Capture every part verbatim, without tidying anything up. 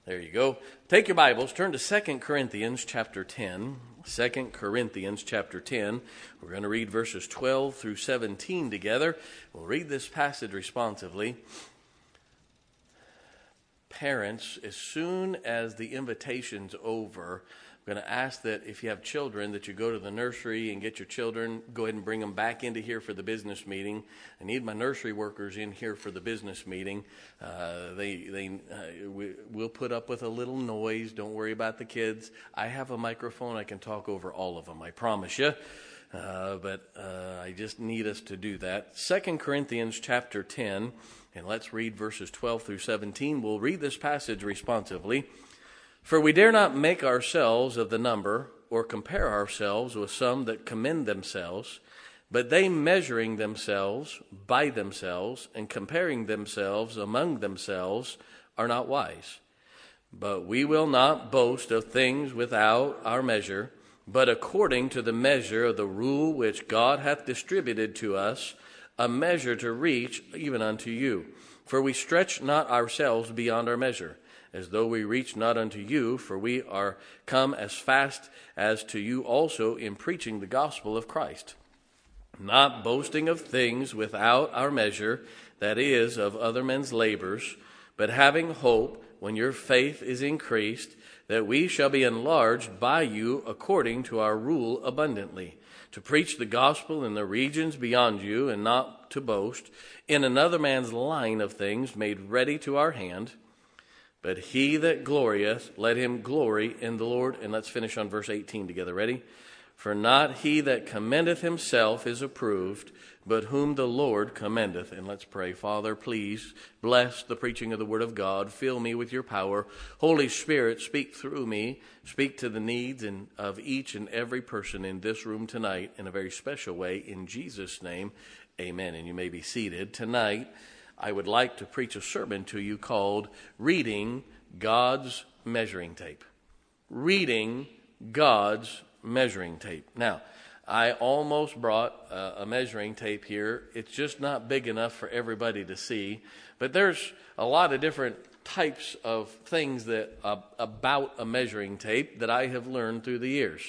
There you go. Take your Bibles, turn to Second Corinthians chapter ten. Second Corinthians chapter ten. We're going to read verses twelve through seventeen together. We'll read this passage responsively. Parents, as soon as the invitation's over, I'm going to ask that if you have children, that you go to the nursery and get your children, go ahead and bring them back into here for the business meeting. I need my nursery workers in here for the business meeting. Uh, they, they, uh, we, we'll put up with a little noise. Don't worry about the kids. I have a microphone. I can talk over all of them, I promise you. Uh, but uh, I just need us to do that. Second Corinthians chapter ten, and let's read verses twelve through seventeen. We'll read this passage responsively. For we dare not make ourselves of the number, or compare ourselves with some that commend themselves, but they measuring themselves by themselves, and comparing themselves among themselves, are not wise. But we will not boast of things without our measure, but according to the measure of the rule which God hath distributed to us, a measure to reach even unto you. For we stretch not ourselves beyond our measure, as though we reach not unto you, for we are come as fast as to you also in preaching the gospel of Christ, not boasting of things without our measure, that is, of other men's labors, but having hope, when your faith is increased, that we shall be enlarged by you according to our rule abundantly, to preach the gospel in the regions beyond you, and not to boast in another man's line of things made ready to our hand. But he that glorieth, let him glory in the Lord. And let's finish on verse eighteen together. Ready? For not he that commendeth himself is approved, but whom the Lord commendeth. And let's pray. Father, please bless the preaching of the word of God. Fill me with your power. Holy Spirit, speak through me. Speak to the needs and of each and every person in this room tonight in a very special way. In Jesus' name, amen. And you may be seated. Tonight, I would like to preach a sermon to you called Reading God's Measuring Tape. Reading God's Measuring Tape. Now, I almost brought uh, a measuring tape here. It's just not big enough for everybody to see. But there's a lot of different types of things that uh, about a measuring tape that I have learned through the years.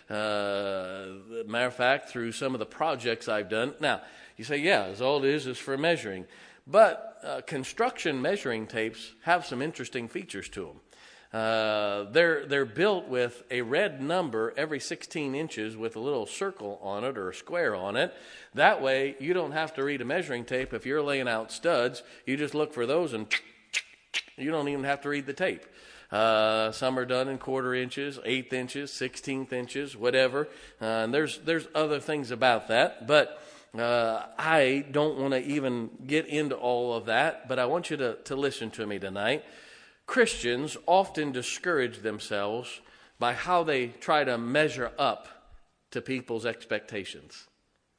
Uh, matter of fact, through some of the projects I've done. Now, you say, yeah, all it is is for measuring. But uh, construction measuring tapes have some interesting features to them. Uh, they're they're built with a red number every sixteen inches with a little circle on it or a square on it. That way, you don't have to read a measuring tape if you're laying out studs. You just look for those and you don't even have to read the tape. Uh, some are done in quarter inches, eighth inches, sixteenth inches, whatever. Uh, and there's there's other things about that, but Uh, I don't want to even get into all of that, but I want you to, to listen to me tonight. Christians often discourage themselves by how they try to measure up to people's expectations.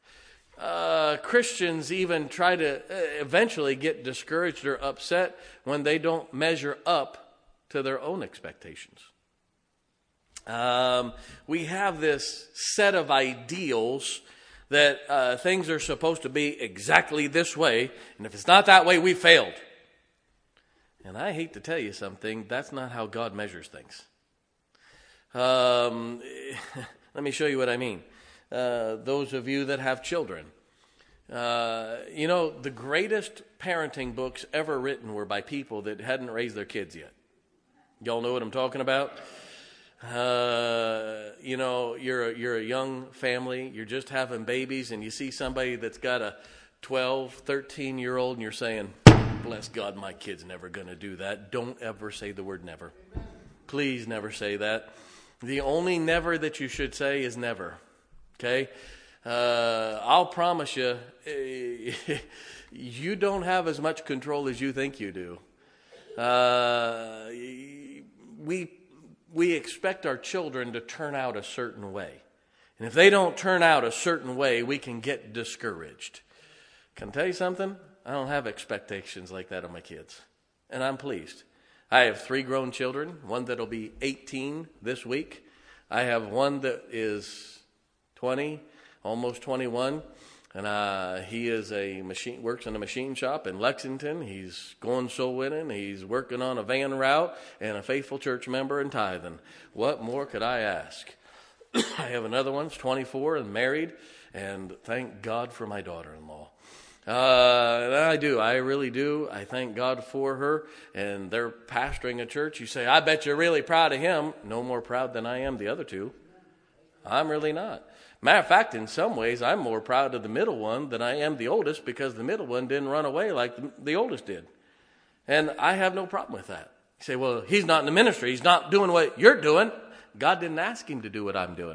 Uh, Christians even try to eventually get discouraged or upset when they don't measure up to their own expectations. Um, we have this set of ideals that uh, things are supposed to be exactly this way, and if it's not that way, we failed. And I hate to tell you something, that's not how God measures things. Um, let me show you what I mean. Uh, those of you that have children, uh, you know, the greatest parenting books ever written were by people that hadn't raised their kids yet. Y'all know what I'm talking about? Uh, you know, you're a, you're a young family, you're just having babies, and you see somebody that's got a twelve, thirteen year old, and you're saying, bless God, my kid's never going to do that. Don't ever say the word never. Please never say that. The only never that you should say is never. Okay? Uh, I'll promise you, you don't have as much control as you think you do. Uh, we We expect our children to turn out a certain way. And if they don't turn out a certain way, we can get discouraged. Can I tell you something? I don't have expectations like that of my kids. And I'm pleased. I have three grown children, one that'll be eighteen this week. I have one that is twenty, almost twenty-one. And uh, he is a machine, works in a machine shop in Lexington. He's going soul winning. He's working on a van route and a faithful church member and tithing. What more could I ask? I have another one. He's twenty-four and married. And thank God for my daughter-in-law. Uh, I do. I really do. I thank God for her. And they're pastoring a church. You say, I bet you're really proud of him. No more proud than I am the other two. I'm really not. Matter of fact, in some ways, I'm more proud of the middle one than I am the oldest, because the middle one didn't run away like the, the oldest did. And I have no problem with that. You say, well, he's not in the ministry. He's not doing what you're doing. God didn't ask him to do what I'm doing.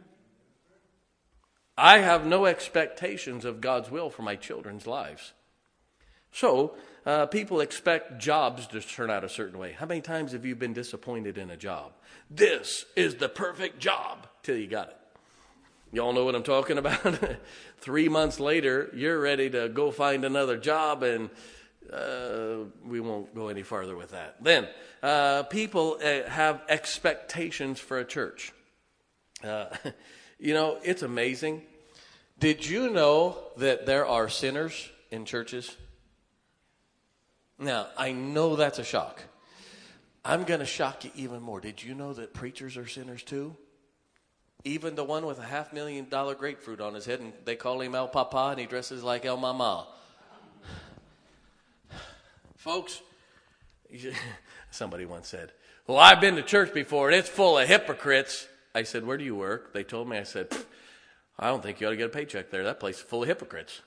I have no expectations of God's will for my children's lives. So, uh, people expect jobs to turn out a certain way. How many times have you been disappointed in a job? This is the perfect job till you got it. Y'all know what I'm talking about? Three months later, you're ready to go find another job, and uh, we won't go any farther with that. Then, uh, people uh, have expectations for a church. Uh, you know, it's amazing. Did you know that there are sinners in churches? Now, I know that's a shock. I'm going to shock you even more. Did you know that preachers are sinners too? Even the one with a half million dollar grapefruit on his head, and they call him El Papa, and he dresses like El Mama. Folks, somebody once said, well, I've been to church before, and it's full of hypocrites. I said, where do you work? They told me. I said, I don't think you ought to get a paycheck there. That place is full of hypocrites.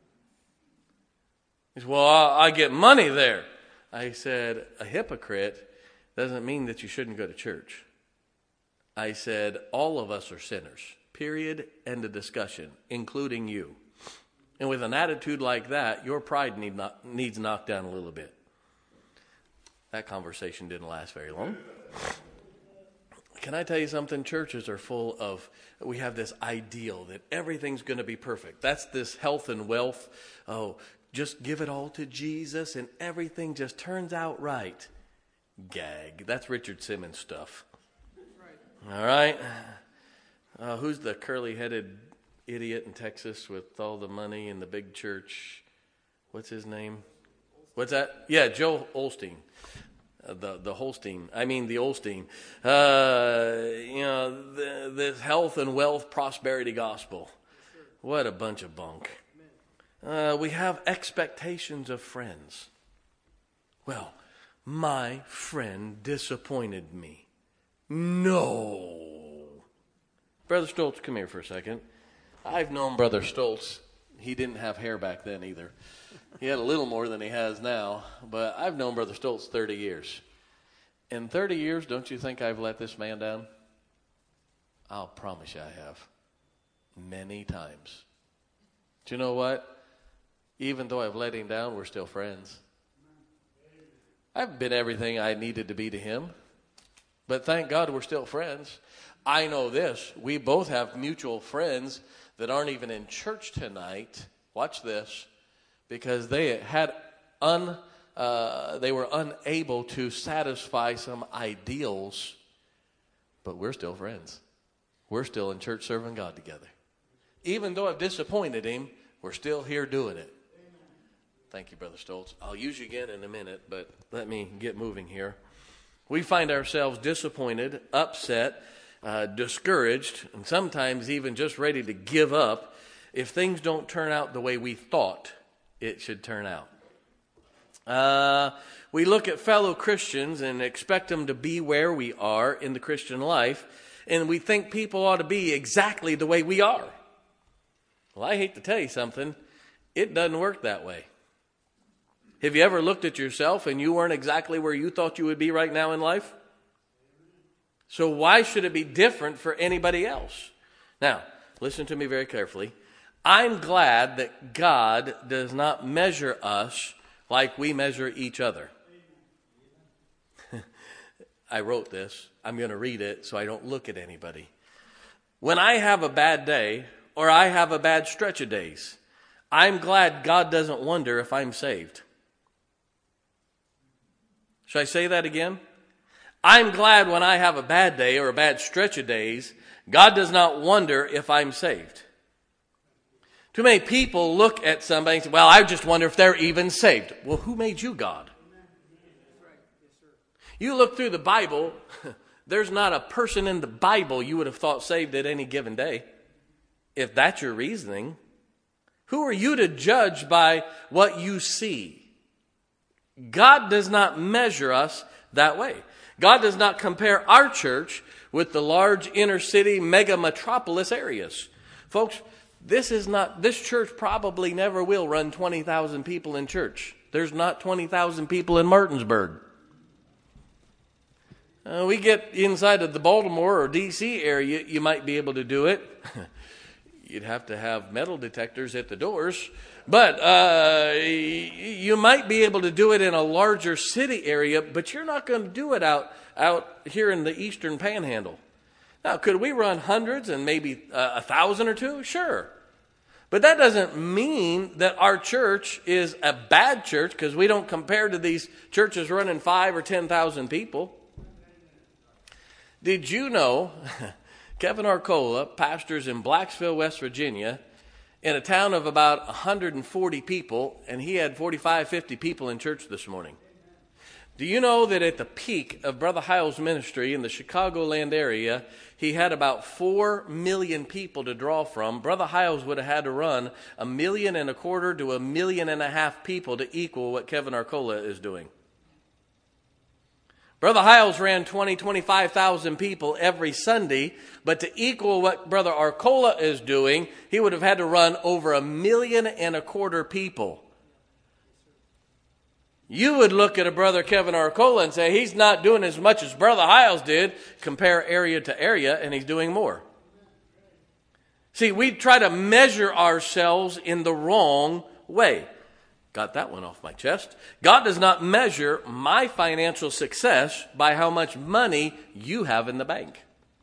He said, well, I get money there. I said, a hypocrite doesn't mean that you shouldn't go to church. I said, all of us are sinners, period, end of discussion, including you. And with an attitude like that, your pride need not, needs knocked down a little bit. That conversation didn't last very long. Can I tell you something? Churches are full of, we have this ideal that everything's going to be perfect. That's this health and wealth. Oh, just give it all to Jesus and everything just turns out right. Gag. That's Richard Simmons stuff. All right. Uh, who's the curly-headed idiot in Texas with all the money in the big church? What's his name? What's that? Yeah, Joe Osteen. Uh, the the Holstein. I mean the Osteen. Uh, you know, the, this health and wealth prosperity gospel. What a bunch of bunk. Uh, we have expectations of friends. Well, my friend disappointed me. No. Brother Stoltz, come here for a second. I've known Brother Stoltz. He didn't have hair back then either. He had a little more than he has now. But I've known Brother Stoltz thirty years. In thirty years, don't you think I've let this man down? I'll promise you I have. Many times. Do you know what? Even though I've let him down, we're still friends. I've been everything I needed to be to him. But thank God we're still friends. I know this. We both have mutual friends that aren't even in church tonight. Watch this. Because they had un, uh, they were unable to satisfy some ideals. But we're still friends. We're still in church serving God together. Even though I've disappointed him, we're still here doing it. Thank you, Brother Stoltz. I'll use you again in a minute, but let me get moving here. We find ourselves disappointed, upset, uh, discouraged, and sometimes even just ready to give up if things don't turn out the way we thought it should turn out. Uh, we look at fellow Christians and expect them to be where we are in the Christian life, and we think people ought to be exactly the way we are. Well, I hate to tell you something. It doesn't work that way. Have you ever looked at yourself and you weren't exactly where you thought you would be right now in life? So why should it be different for anybody else? Now, listen to me very carefully. I'm glad that God does not measure us like we measure each other. I wrote this. I'm going to read it so I don't look at anybody. When I have a bad day or I have a bad stretch of days, I'm glad God doesn't wonder if I'm saved. Should I say that again? I'm glad when I have a bad day or a bad stretch of days, God does not wonder if I'm saved. Too many people look at somebody and say, well, I just wonder if they're even saved. Well, who made you God? You look through the Bible, there's not a person in the Bible you would have thought saved at any given day. If that's your reasoning, who are you to judge by what you see? God does not measure us that way. God does not compare our church with the large inner city mega metropolis areas. Folks, this is not, this church probably never will run twenty thousand people in church. There's not twenty thousand people in Martinsburg. Uh, we get inside of the Baltimore or D C area, you might be able to do it. You'd have to have metal detectors at the doors. But uh, you might be able to do it in a larger city area, but you're not going to do it out, out here in the Eastern Panhandle. Now, could we run hundreds and maybe uh, a thousand or two? Sure. But that doesn't mean that our church is a bad church because we don't compare to these churches running five or ten thousand people. Did you know Kevin Arcola pastors in Blacksville, West Virginia, in a town of about one hundred forty people, and he had forty-five, fifty people in church this morning? Do you know that at the peak of Brother Hyles' ministry in the Chicagoland area, he had about four million people to draw from? Brother Hyles would have had to run a million and a quarter to a million and a half people to equal what Kevin Arcola is doing. Brother Hyles ran twenty, twenty-five thousand people every Sunday, but to equal what Brother Arcola is doing, he would have had to run over a million and a quarter people. You would look at a Brother Kevin Arcola and say, he's not doing as much as Brother Hyles did. Compare area to area, and he's doing more. See, we try to measure ourselves in the wrong way. Got that one off my chest. God does not measure my financial success by how much money you have in the bank.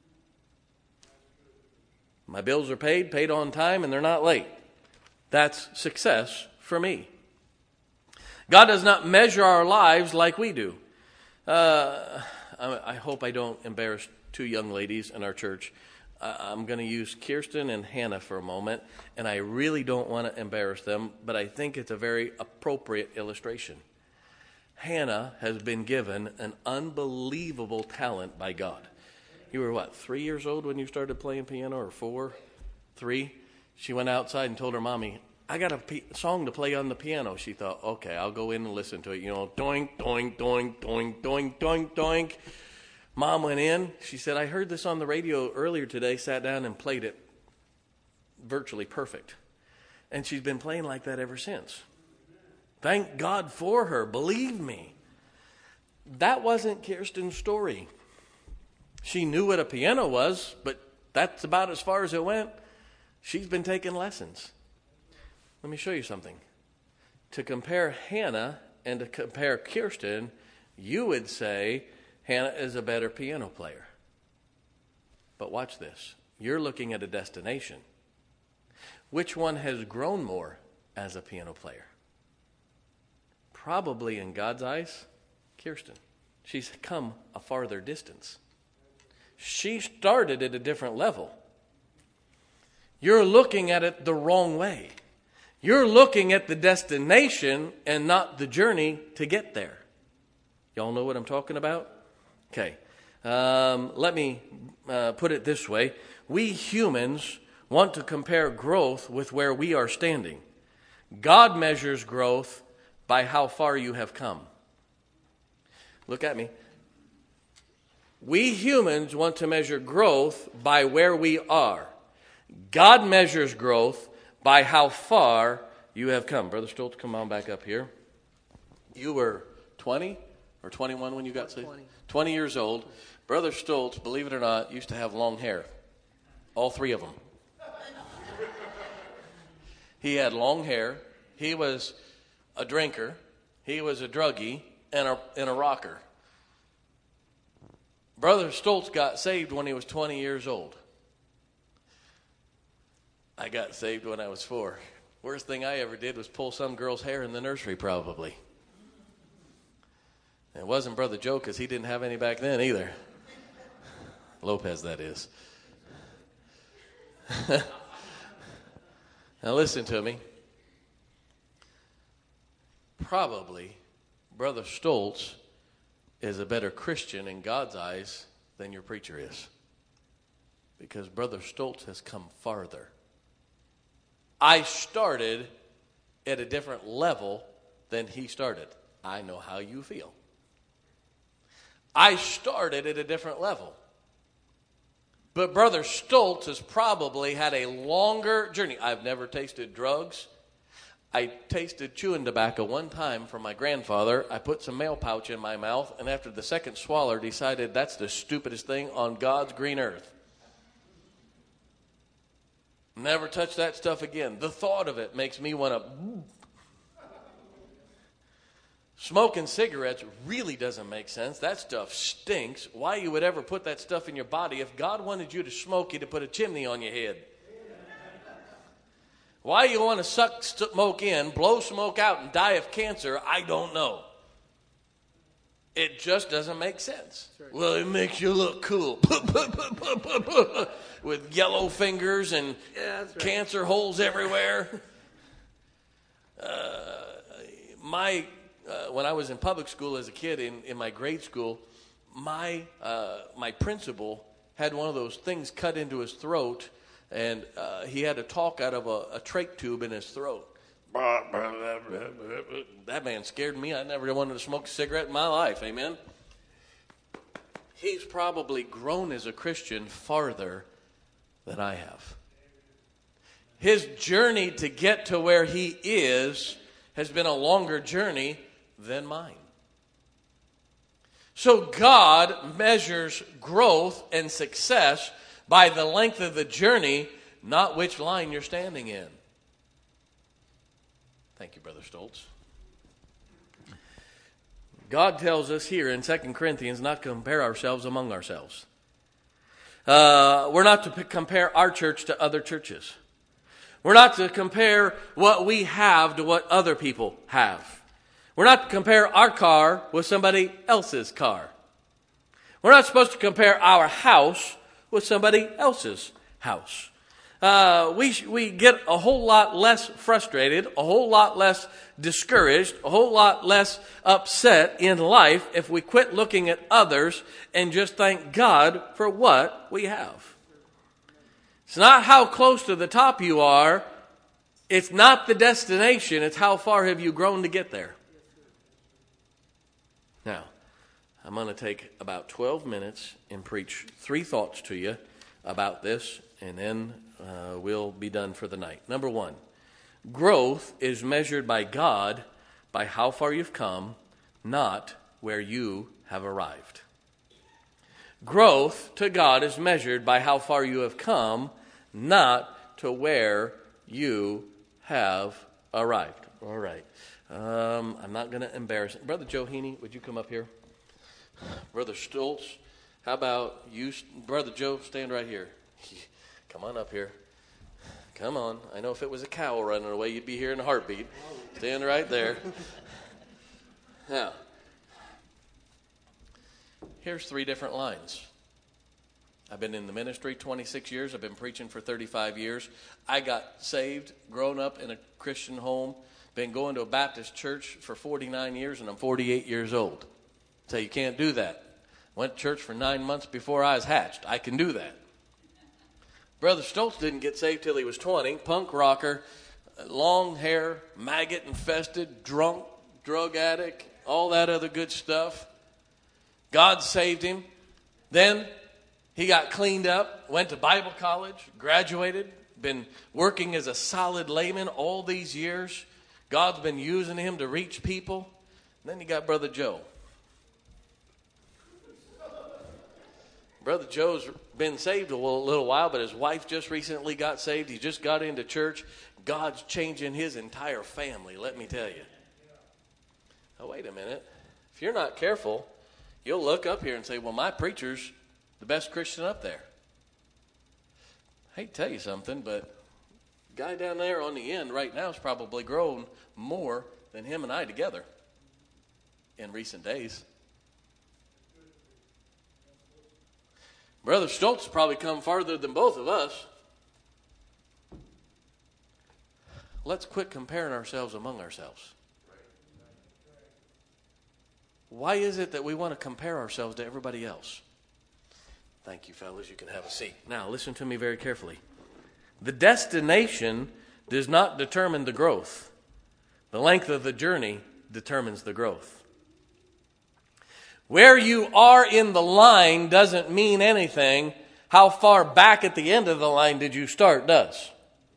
My bills are paid, paid on time, and they're not late. That's success for me. God does not measure our lives like we do. Uh, I, I hope I don't embarrass two young ladies in our church. Uh, I'm going to use Kirsten and Hannah for a moment, and I really don't want to embarrass them, but I think it's a very appropriate illustration. Hannah has been given an unbelievable talent by God. You were, what, three years old when you started playing piano, or four? Three? She went outside and told her mommy, I got a p- song to play on the piano. She thought, okay, I'll go in and listen to it. You know, doink, doink, doink, doink, doink, doink, doink. Mom went in. She said, I heard this on the radio earlier today, sat down and played it virtually perfect. And she's been playing like that ever since. Thank God for her. Believe me. That wasn't Kirsten's story. She knew what a piano was, but that's about as far as it went. She's been taking lessons. Let me show you something. To compare Hannah and to compare Kirsten, you would say Hannah is a better piano player. But watch this. You're looking at a destination. Which one has grown more as a piano player? Probably in God's eyes, Kirsten. She's come a farther distance. She started at a different level. You're looking at it the wrong way. You're looking at the destination and not the journey to get there. Y'all know what I'm talking about? Okay. Um, let me uh, put it this way. We humans want to compare growth with where we are standing. God measures growth by how far you have come. Look at me. We humans want to measure growth by where we are. God measures growth by how far you have come. Brother Stoltz, come on back up here. You were twenty or twenty-one when you got saved? twenty. twenty years old. Brother Stoltz, believe it or not, used to have long hair. All three of them. He had long hair. He was a drinker. He was a druggie and a, and a rocker. Brother Stoltz got saved when he was twenty years old. I got saved when I was four. Worst thing I ever did was pull some girl's hair in the nursery, probably. It wasn't Brother Joe, because he didn't have any back then either. Lopez, that is. Now listen to me. Probably Brother Stoltz is a better Christian in God's eyes than your preacher is. Because Brother Stoltz has come farther. I started at a different level than he started. I know how you feel. I started at a different level. But Brother Stoltz has probably had a longer journey. I've never tasted drugs. I tasted chewing tobacco one time from my grandfather. I put some mail pouch in my mouth, and after the second swallow, decided that's the stupidest thing on God's green earth. Never touch that stuff again. The thought of it makes me want to... Smoking cigarettes really doesn't make sense. That stuff stinks. Why you would ever put that stuff in your body? If God wanted you to smoke, he'd have put a chimney on your head. Why you want to suck smoke in, blow smoke out, and die of cancer, I don't know. It just doesn't make sense. Right. Well, it makes you look cool. With yellow fingers and yeah, that's right. Cancer holes everywhere. Uh, my... Uh, when I was in public school as a kid, in, in my grade school, my uh, my principal had one of those things cut into his throat, and uh, he had to talk out of a, a trach tube in his throat. That man scared me. I never wanted to smoke a cigarette in my life. Amen. He's probably grown as a Christian farther than I have. His journey to get to where he is has been a longer journey than mine. So God measures growth and success by the length of the journey, not which line you're standing in. Thank you, Brother Stoltz. God tells us here in Second Corinthians not to compare ourselves among ourselves. Uh, we're not to p- compare our church to other churches. We're not to compare what we have to what other people have. We're not to compare our car with somebody else's car. We're not supposed to compare our house with somebody else's house. Uh, we we get a whole lot less frustrated, a whole lot less discouraged, a whole lot less upset in life if we quit looking at others and just thank God for what we have. It's not how close to the top you are. It's not the destination. It's how far have you grown to get there. Now, I'm going to take about twelve minutes and preach three thoughts to you about this, and then uh, we'll be done for the night. Number one, growth is measured by God by how far you've come, not where you have arrived. Growth to God is measured by how far you have come, not to where you have arrived. All right. Um, I'm not going to embarrass him. Brother Joe Heaney, would you come up here? Brother Stoltz, how about you? Brother Joe, stand right here. Come on up here. Come on. I know if it was a cow running away, you'd be here in a heartbeat. Stand right there. Now, here's three different lines. I've been in the ministry twenty-six years. I've been preaching for thirty-five years. I got saved, grown up in a Christian home, been going to a Baptist church for forty-nine years, and I'm forty-eight years old. So you can't do that. Went to church for nine months before I was hatched. I can do that. Brother Stoltz didn't get saved till he was twenty. Punk rocker, long hair, maggot infested, drunk, drug addict, all that other good stuff. God saved him. Then he got cleaned up, went to Bible college, graduated, been working as a solid layman all these years. God's been using him to reach people. And then you got Brother Joe. Brother Joe's been saved a little while, but his wife just recently got saved. He just got into church. God's changing his entire family, let me tell you. Now, wait a minute. If you're not careful, you'll look up here and say, well, my preacher's the best Christian up there. I hate to tell you something, but the guy down there on the end right now has probably grown more than him and I together in recent days. Brother Stoltz has probably come farther than both of us. let's quit comparing ourselves among ourselves. Why is it that we want to compare ourselves to everybody else? Thank you, fellas. You can have a seat. Now, listen to me very carefully. The destination does not determine the growth. The length of the journey determines the growth. Where you are in the line doesn't mean anything. How far back at the end of the line did you start does.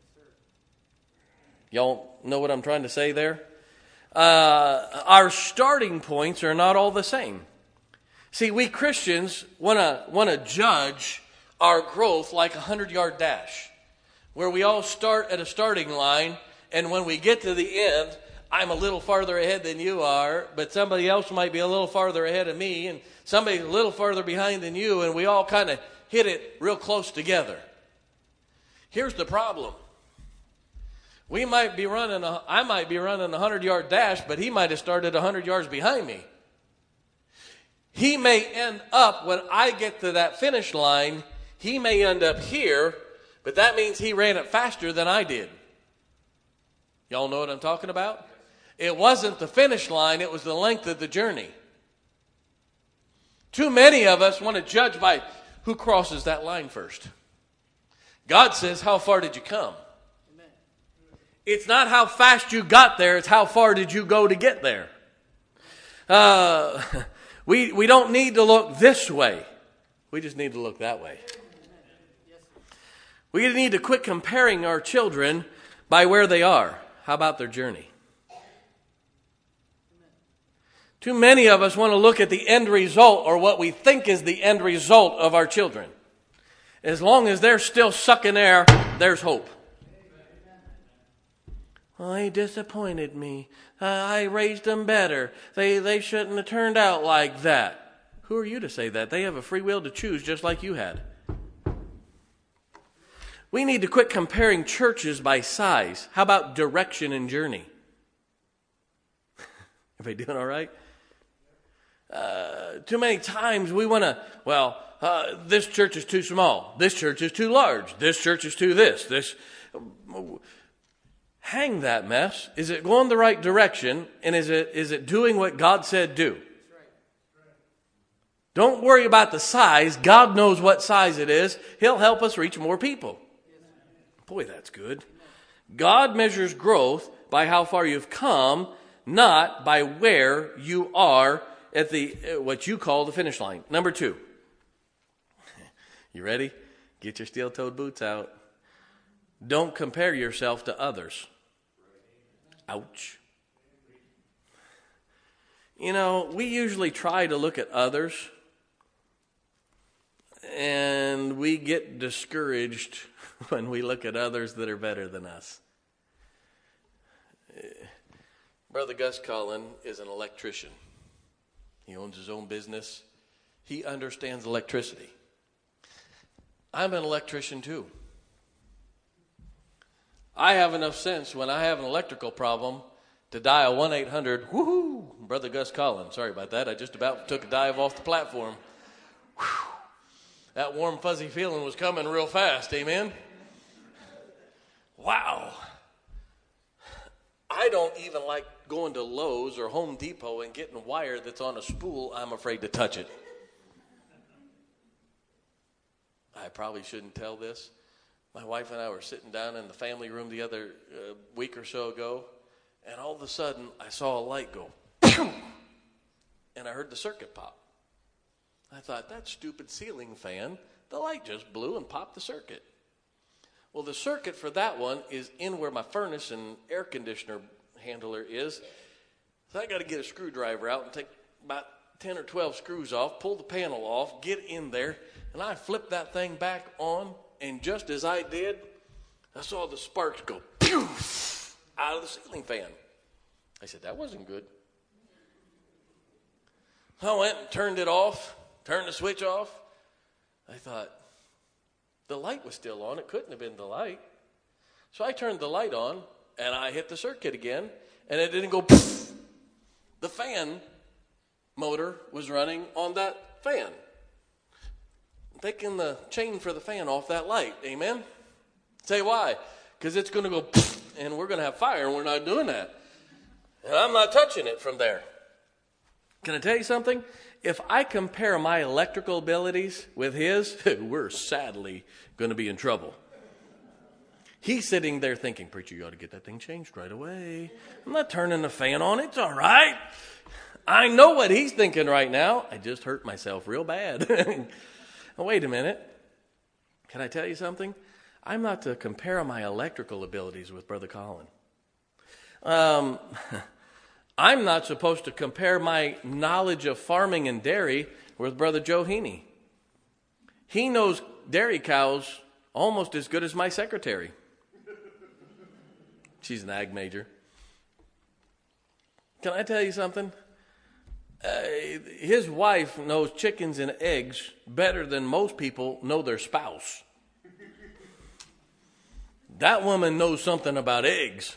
Y'all know what I'm trying to say there? Uh, our starting points are not all the same. See, we Christians want to want to judge our growth like a hundred-yard dash, where we all start at a starting line, and when we get to the end, I'm a little farther ahead than you are, but somebody else might be a little farther ahead of me, and somebody's a little farther behind than you, and we all kind of hit it real close together. Here's the problem. We might be running, a, I might be running a hundred-yard dash, but he might have started a hundred yards behind me. He may end up, when I get to that finish line, he may end up here, but that means he ran it faster than I did. Y'all know what I'm talking about? It wasn't the finish line, it was the length of the journey. Too many of us want to judge by who crosses that line first. God says, how far did you come? It's not how fast you got there, it's how far did you go to get there. Uh, we, we don't need to look this way. We just need to look that way. We need to quit comparing our children by where they are. How about their journey? Too many of us want to look at the end result, or what we think is the end result of our children. As long as they're still sucking air, there's hope. Well, they disappointed me. Uh, I raised them better. They they shouldn't have turned out like that. Who are you to say that? They have a free will to choose just like you had. We need to quit comparing churches by size. How about direction and journey? Everybody doing all right? Uh, too many times we want to, well, uh, this church is too small. This church is too large. This church is too this. This... Hang that mess. Is it going the right direction? And is it is it doing what God said do? Don't worry about the size. God knows what size it is. He'll help us reach more people. Boy, that's good. God measures growth by how far you've come, not by where you are at the what you call the finish line. Number two. You ready? Get your steel-toed boots out. Don't compare yourself to others. Ouch. You know, we usually try to look at others, and we get discouraged when we look at others that are better than us. Brother Gus Cullen is an electrician. He owns his own business. He understands electricity. I'm an electrician too. I have enough sense when I have an electrical problem to dial one eight hundred, woohoo, Brother Gus Collins. Sorry about that. I just about took a dive off the platform. Whew. That warm, fuzzy feeling was coming real fast. Amen? Wow. I don't even like going to Lowe's or Home Depot and getting wire that's on a spool. I'm afraid to touch it. I probably shouldn't tell this. My wife and I were sitting down in the family room the other uh, week or so ago, and all of a sudden I saw a light go, pew! And I heard the circuit pop. I thought, that stupid ceiling fan, the light just blew and popped the circuit. Well, the circuit for that one is in where my furnace and air conditioner handler is. So I got to get a screwdriver out and take about ten or twelve screws off, pull the panel off, get in there, and I flipped that thing back on. And just as I did, I saw the sparks go pew out of the ceiling fan. I said, that wasn't good. I went and turned it off, turned the switch off. I thought, the light was still on. It couldn't have been the light. So I turned the light on, and I hit the circuit again, and it didn't go poof. The fan motor was running on that fan. Taking the chain for the fan off that light. Amen? Say why? Because it's going to go poof and we're going to have fire, and we're not doing that. And I'm not touching it from there. Can I tell you something? If I compare my electrical abilities with his, we're sadly going to be in trouble. He's sitting there thinking, preacher, you ought to get that thing changed right away. I'm not turning the fan on. It's all right. I know what he's thinking right now. I just hurt myself real bad. Wait a minute. Can I tell you something? I'm not to compare my electrical abilities with Brother Colin. Um, I'm not supposed to compare my knowledge of farming and dairy with Brother Joe Heaney. He knows dairy cows almost as good as my secretary. She's an ag major. Can I tell you something? Uh, his wife knows chickens and eggs better than most people know their spouse. That woman knows something about eggs.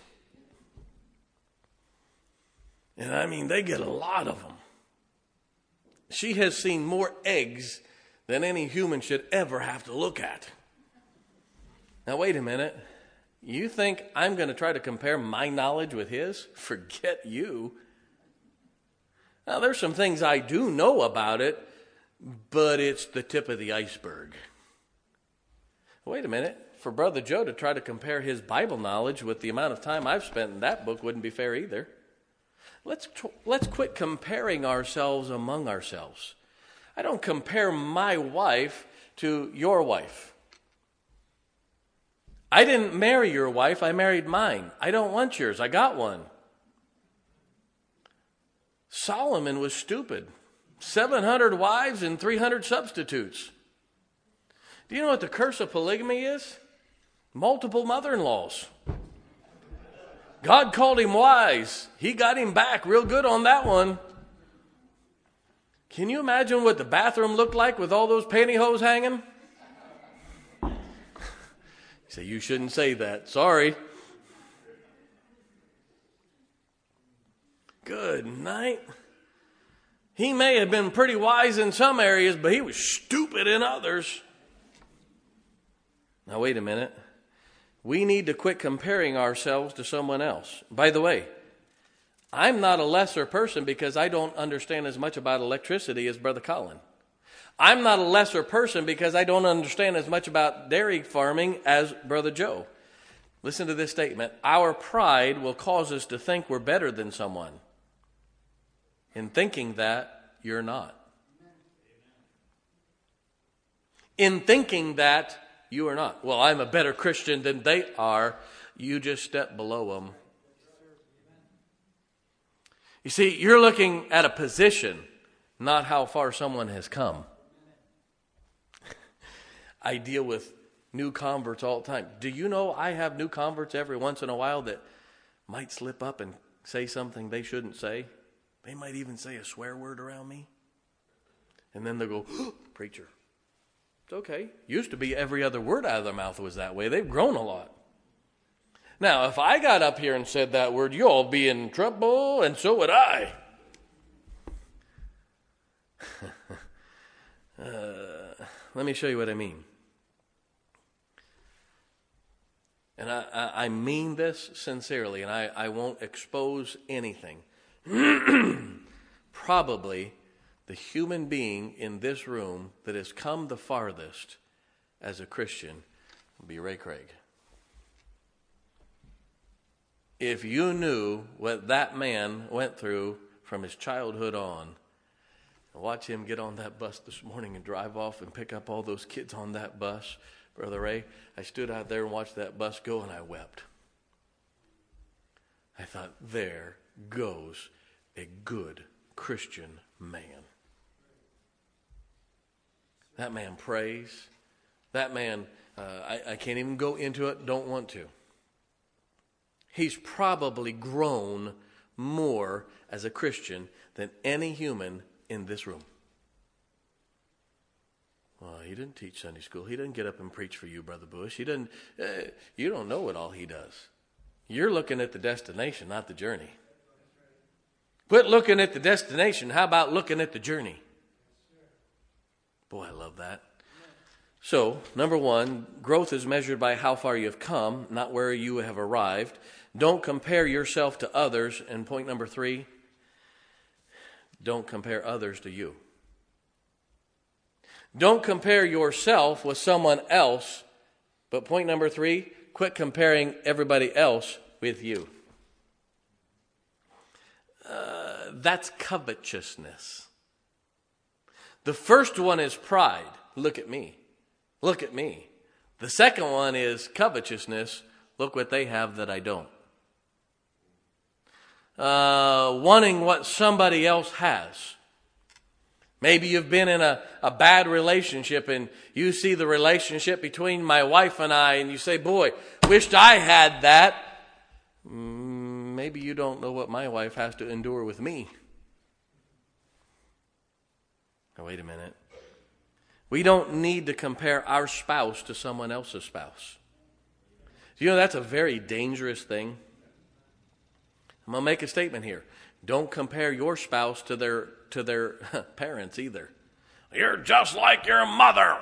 And I mean, they get a lot of them. She has seen more eggs than any human should ever have to look at. Now, wait a minute. You think I'm going to try to compare my knowledge with his? Forget you. Now, there's some things I do know about it, but it's the tip of the iceberg. Wait a minute. For Brother Joe to try to compare his Bible knowledge with the amount of time I've spent in that book wouldn't be fair either. Let's let's quit comparing ourselves among ourselves. I don't compare my wife to your wife. I didn't marry your wife, I married mine. I don't want yours, I got one. Solomon was stupid. seven hundred wives and three hundred substitutes. Do you know what the curse of polygamy is? Multiple mother-in-laws. God called him wise. He got him back real good on that one. Can you imagine what the bathroom looked like with all those pantyhose hanging? You say, you shouldn't say that. Sorry. Good night. He may have been pretty wise in some areas, but he was stupid in others. Now, wait a minute. We need to quit comparing ourselves to someone else. By the way, I'm not a lesser person because I don't understand as much about electricity as Brother Colin. I'm not a lesser person because I don't understand as much about dairy farming as Brother Joe. Listen to this statement. Our pride will cause us to think we're better than someone. In thinking that, you're not. In thinking that, you are not. Well, I'm a better Christian than they are. You just step below them. You see, you're looking at a position, not how far someone has come. I deal with new converts all the time. Do you know I have new converts every once in a while that might slip up and say something they shouldn't say? They might even say a swear word around me. And then they'll go, oh, preacher. It's okay. Used to be every other word out of their mouth was that way. They've grown a lot. Now, if I got up here and said that word, you'll all be in trouble, and so would I. uh, let me show you what I mean. And I, I, I mean this sincerely, and I, I won't expose anything. Probably the human being in this room that has come the farthest as a Christian will be Ray Craig. If you knew what that man went through from his childhood on, watch him get on that bus this morning and drive off and pick up all those kids on that bus. Brother Ray, I stood out there and watched that bus go and I wept. I thought, there goes a good Christian man. That man prays. That man, uh, I, I can't even go into it, don't want to. He's probably grown more as a Christian than any human in this room. Well, he didn't teach Sunday school. He didn't get up and preach for you, Brother Bush. He didn't. Uh, you don't know what all he does. You're looking at the destination, not the journey. Quit looking at the destination. How about looking at the journey? Boy, I love that. So, number one, growth is measured by how far you have come, not where you have arrived. Don't compare yourself to others. And point number three, don't compare others to you. Don't compare yourself with someone else. But point number three, quit comparing everybody else with you. Uh, that's covetousness. The first one is pride. Look at me. Look at me. The second one is covetousness. Look what they have that I don't. Uh, wanting what somebody else has. Maybe you've been in a, a bad relationship and you see the relationship between my wife and I and you say, boy, wished I had that. Maybe you don't know what my wife has to endure with me. Now, wait a minute. We don't need to compare our spouse to someone else's spouse. You know, that's a very dangerous thing. I'm going to make a statement here. Don't compare your spouse to their to their parents either. You're just like your mother.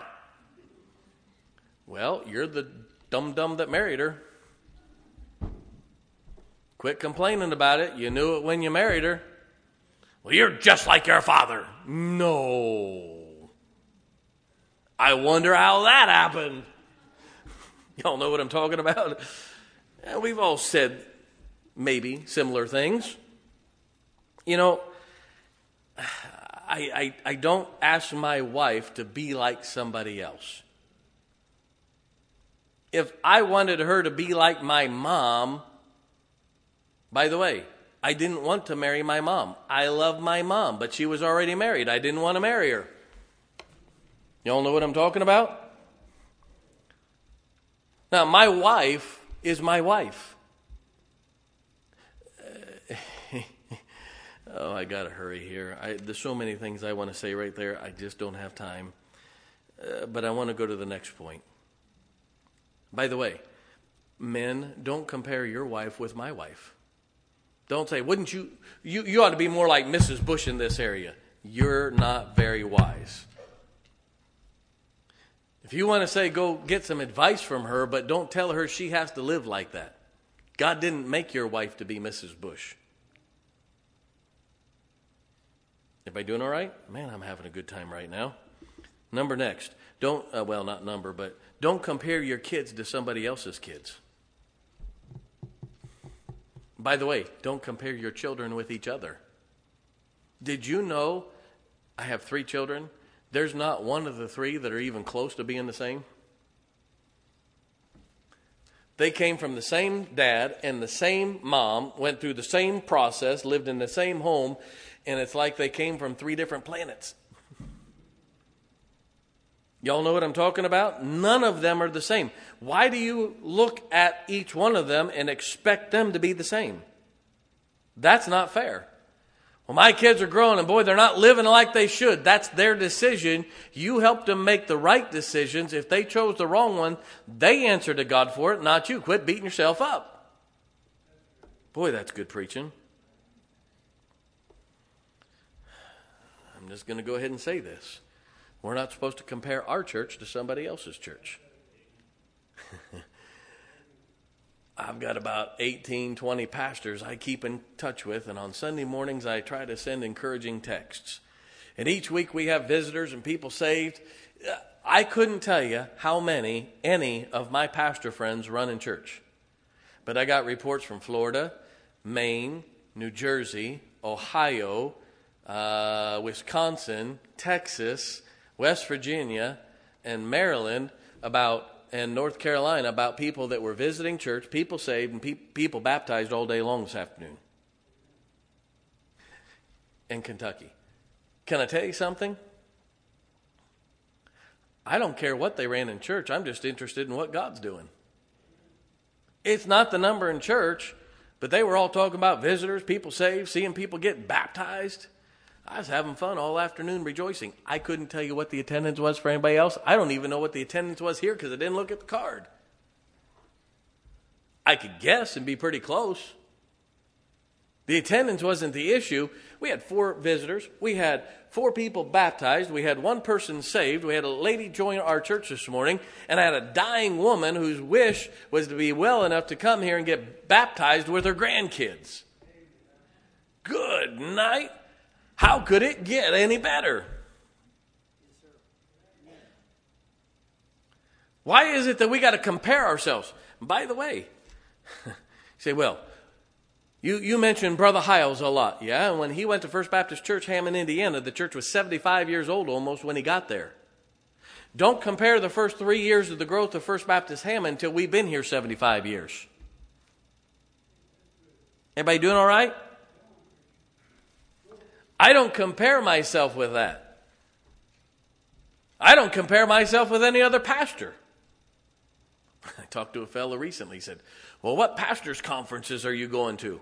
Well, you're the dum-dum that married her. Quit complaining about it. You knew it when you married her. Well, you're just like your father. No. I wonder how that happened. Y'all know what I'm talking about? Yeah, we've all said maybe similar things. You know, I, I, I don't ask my wife to be like somebody else. If I wanted her to be like my mom, by the way, I didn't want to marry my mom. I love my mom, but she was already married. I didn't want to marry her. Y'all know what I'm talking about? Now, my wife is my wife. Uh, oh, I got to hurry here. I, there's so many things I want to say right there. I just don't have time. Uh, but I want to go to the next point. By the way, men, don't compare your wife with my wife. Don't say, wouldn't you, you, you ought to be more like Missus Bush in this area. You're not very wise. If you want to say go get some advice from her, but don't tell her she has to live like that. God didn't make your wife to be Missus Bush. Everybody doing all right? Man, I'm having a good time right now. Number next. Don't, uh, well, not number, but don't compare your kids to somebody else's kids. By the way, don't compare your children with each other. Did you know I have three children? There's not one of the three that are even close to being the same. They came from the same dad and the same mom, went through the same process, lived in the same home, and it's like they came from three different planets. Y'all know what I'm talking about? None of them are the same. Why do you look at each one of them and expect them to be the same? That's not fair. Well, my kids are growing and boy, they're not living like they should. That's their decision. You help them make the right decisions. If they chose the wrong one, they answer to God for it, not you. Quit beating yourself up. Boy, that's good preaching. I'm just going to go ahead and say this. We're not supposed to compare our church to somebody else's church. I've got about eighteen, twenty pastors I keep in touch with, and on Sunday mornings I try to send encouraging texts. And each week we have visitors and people saved. I couldn't tell you how many, any of my pastor friends run in church. But I got reports from Florida, Maine, New Jersey, Ohio, uh, Wisconsin, Texas, West Virginia, and Maryland about and North Carolina about people that were visiting church, people saved, and pe- people baptized all day long this afternoon. In Kentucky. Can I tell you something? I don't care what they ran in church. I'm just interested in what God's doing. It's not the number in church, but they were all talking about visitors, people saved, seeing people get baptized. I was having fun all afternoon rejoicing. I couldn't tell you what the attendance was for anybody else. I don't even know what the attendance was here because I didn't look at the card. I could guess and be pretty close. The attendance wasn't the issue. We had four visitors. We had four people baptized. We had one person saved. We had a lady join our church this morning. And I had a dying woman whose wish was to be well enough to come here and get baptized with her grandkids. Good night. How could it get any better? Why is it that we got to compare ourselves? By the way, you say, well, you, you mentioned Brother Hiles a lot. Yeah, and when he went to First Baptist Church, Hammond, Indiana, the church was seventy-five years old almost when he got there. Don't compare the first three years of the growth of First Baptist Hammond until we've been here seventy-five years. Everybody doing all right? I don't compare myself with that. I don't compare myself with any other pastor. I talked to a fellow recently. He said, well, what pastors' conferences are you going to?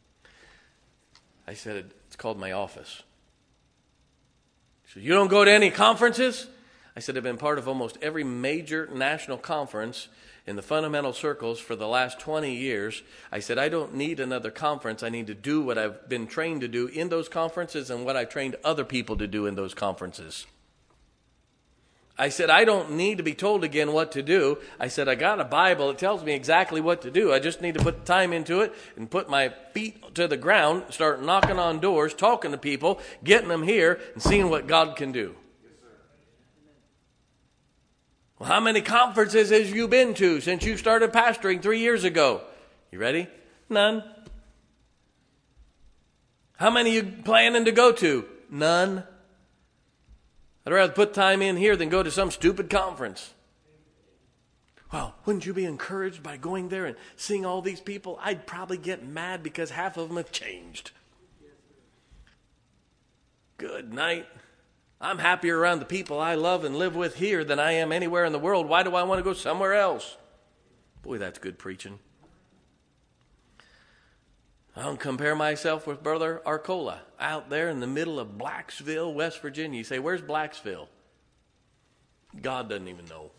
I said, it's called my office. He said, you don't go to any conferences? I said, I've been part of almost every major national conference in the fundamental circles for the last twenty years. I said, I don't need another conference. I need to do what I've been trained to do in those conferences and what I've trained other people to do in those conferences. I said, I don't need to be told again what to do. I said, I got a Bible. It tells me exactly what to do. I just need to put time into it and put my feet to the ground, start knocking on doors, talking to people, getting them here, and seeing what God can do. Yes, sir. Well, how many conferences have you been to since you started pastoring three years ago? You ready? None. How many are you planning to go to? None. I'd rather put time in here than go to some stupid conference. Well, wouldn't you be encouraged by going there and seeing all these people? I'd probably get mad because half of them have changed. Good night. I'm happier around the people I love and live with here than I am anywhere in the world. Why do I want to go somewhere else? Boy, that's good preaching. I don't compare myself with Brother Arcola out there in the middle of Blacksville, West Virginia. You say, where's Blacksville? God doesn't even know.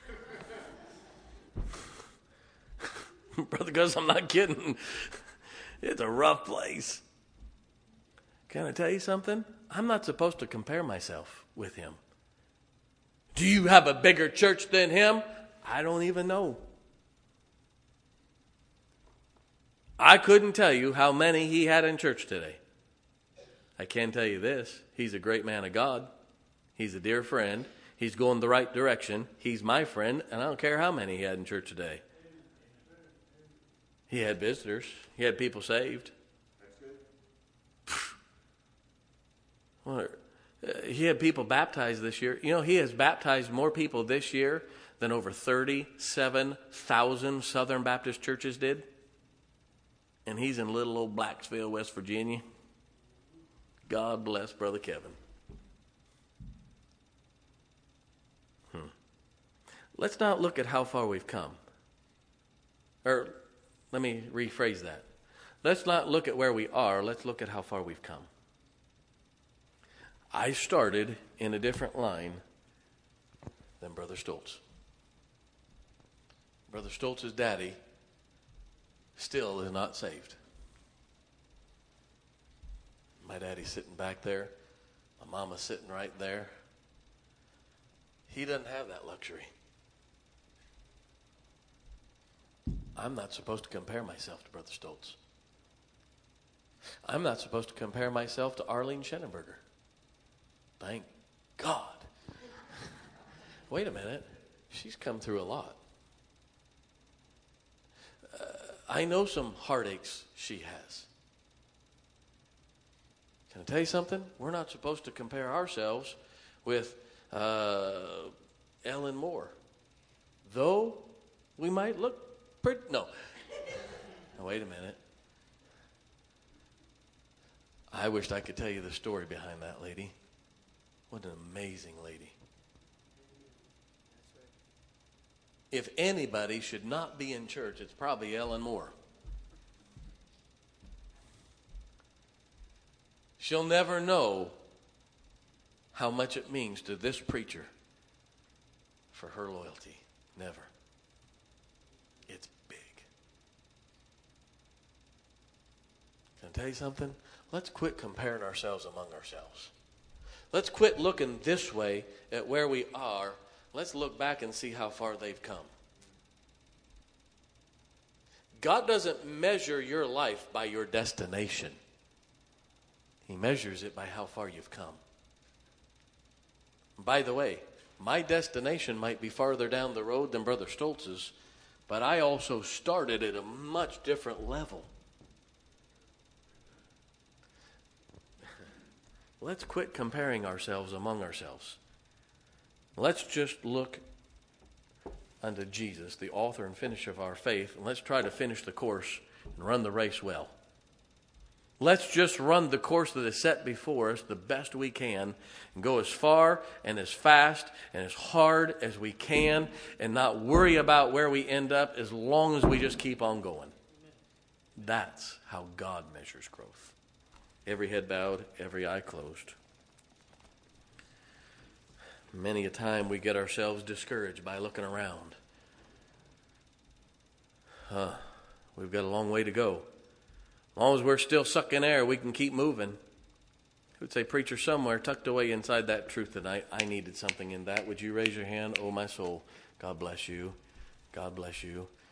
Brother Gus, I'm not kidding. It's a rough place. Can I tell you something? I'm not supposed to compare myself with him. Do you have a bigger church than him? I don't even know. I couldn't tell you how many he had in church today. I can tell you this. He's a great man of God. He's a dear friend. He's going the right direction. He's my friend, and I don't care how many he had in church today. He had visitors. He had people saved. Well, he had people baptized this year. You know, he has baptized more people this year than over thirty-seven thousand Southern Baptist churches did. And he's in little old Blacksville, West Virginia. God bless Brother Kevin. Hmm. Let's not look at how far we've come. Or let me rephrase that. Let's not look at where we are. Let's look at how far we've come. I started in a different line than Brother Stoltz. Brother Stoltz's daddy still is not saved. My daddy's sitting back there. My mama's sitting right there. He doesn't have that luxury. I'm not supposed to compare myself to Brother Stoltz. I'm not supposed to compare myself to Arlene Schenenberger. Thank God. Wait a minute. She's come through a lot. Uh, I know some heartaches she has. Can I tell you something? We're not supposed to compare ourselves with uh, Ellen Moore. Though we might look pretty... No. Now, wait a minute. I wished I could tell you the story behind that lady. What an amazing lady. If anybody should not be in church, it's probably Ellen Moore. She'll never know how much it means to this preacher for her loyalty. Never. It's big. Can I tell you something? Let's quit comparing ourselves among ourselves. Let's quit looking this way at where we are. Let's look back and see how far they've come. God doesn't measure your life by your destination. He measures it by how far you've come. By the way, my destination might be farther down the road than Brother Stoltz's, but I also started at a much different level. Let's quit comparing ourselves among ourselves. Let's just look unto Jesus, the author and finisher of our faith, and let's try to finish the course and run the race well. Let's just run the course that is set before us the best we can and go as far and as fast and as hard as we can and not worry about where we end up as long as we just keep on going. That's how God measures growth. Every head bowed, every eye closed. Many a time we get ourselves discouraged by looking around. Huh, we've got a long way to go. As long as we're still sucking air, we can keep moving. I would say, preacher, somewhere tucked away inside that truth tonight, I needed something in that. Would you raise your hand? Oh, my soul. God bless you. God bless you.